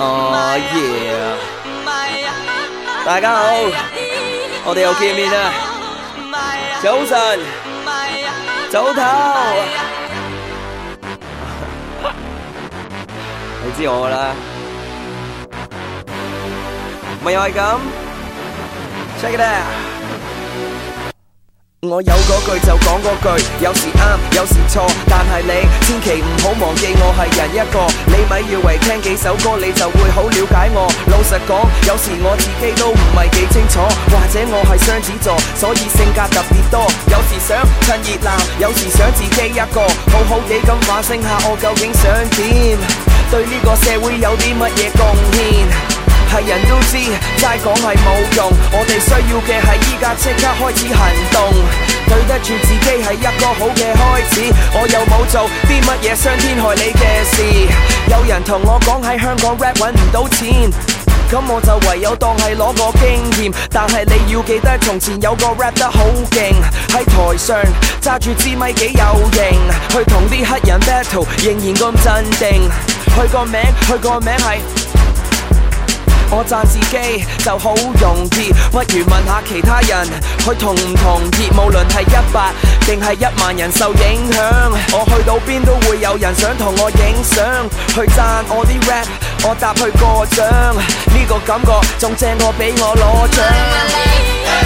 哦耶！大家好，我哋又見面啦。早晨，早唞。你知我啦，咪又係咁。Check it out。我有嗰句就講嗰句，有時啱，有時錯，但係你千祈唔好忘記我係人一個。你咪以為聽幾首歌你就會好了解我。老實講，有時我自己都唔係幾清楚，或者我係雙子座，所以性格特別多。有時想趁熱鬧，有時想自己一個，好好地咁反省下我究竟想點，對呢個社會有啲乜嘢貢獻。係人都知，齋講係冇用，我哋需要嘅係依家即刻開始行動，對得住自己係一個好嘅開始。我又冇做啲乜嘢傷天害理嘅事，有人同我講喺香港 rap 揾唔到錢，咁我就唯有當係攞個經驗。但係你要記得從前有個 rap 得好勁，喺台上揸住支咪幾有型，去同啲黑人 battle 仍然咁鎮定。佢個名係我讚自己就好容易，不如問下其他人，佢同唔同意？無論係100定係10000人受影響，我去到邊都會有人想同我影相，去讚我啲 rap， 我答去過獎，呢個感覺仲正過俾我攞獎。